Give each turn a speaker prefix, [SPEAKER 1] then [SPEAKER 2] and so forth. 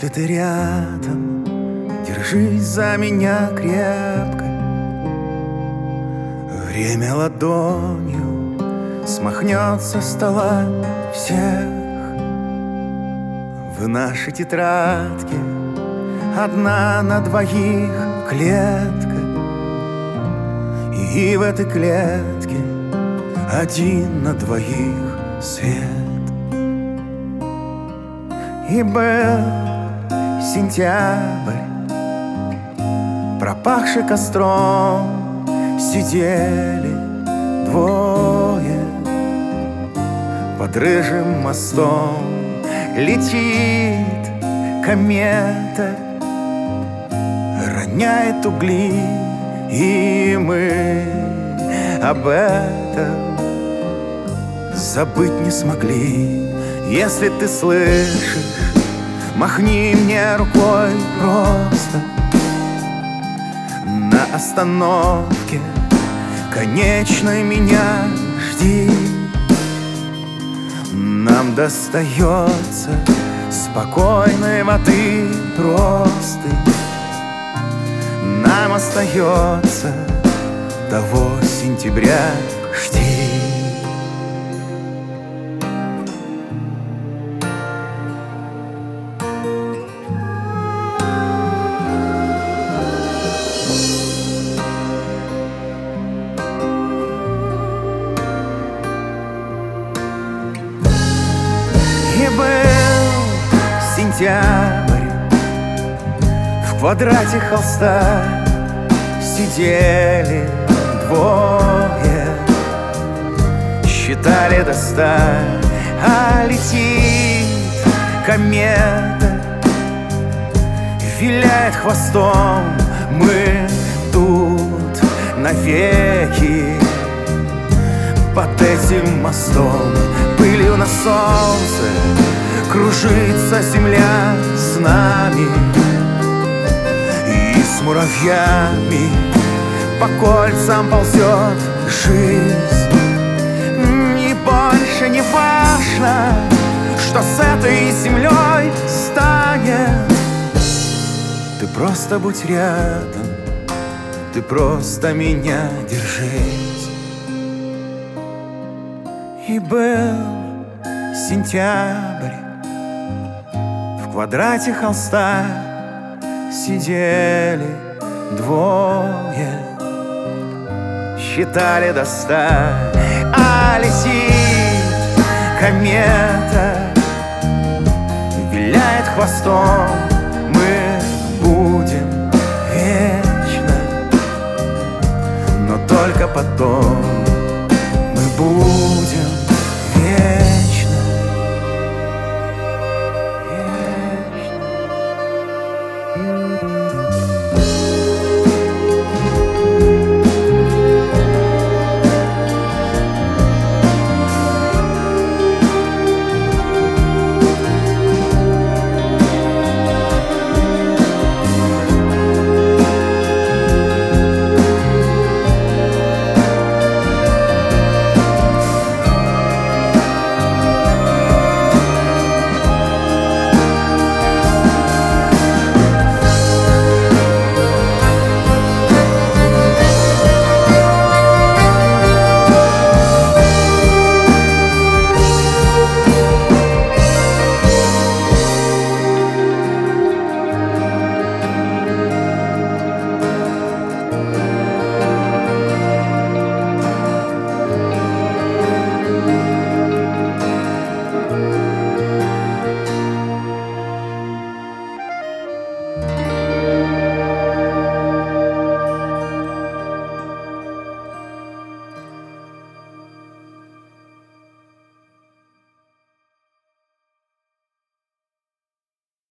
[SPEAKER 1] Если ты рядом, держись за меня крепко. Время ладонью смахнет со стола всех. В нашей тетрадке одна на двоих клетка, и в этой клетке один на двоих свет. И был сентябрь, пропахший костром, сидели двое под рыжим мостом. Летит комета, роняет угли, и мы об этом забыть не смогли. Если ты слышишь, махни мне рукой просто. На остановке конечной меня жди. Нам достается спокойной воды просто. Нам остается того сентября жди. И был сентябрь, в квадрате холста сидели двое, считали до 100, а летит комета, виляет хвостом. Мы тут навеки под этим мостом. Пылью на солнце кружится земля с нами, и с муравьями по кольцам ползет жизнь. И больше не важно, что с этой землей станет. Ты просто будь рядом, ты просто меня держись. И был сентябрь, в квадрате холста сидели двое, считали до 100, а летит комета, виляет хвостом. Мы будем вечно, но только потом. Мы будем вечно, вечно.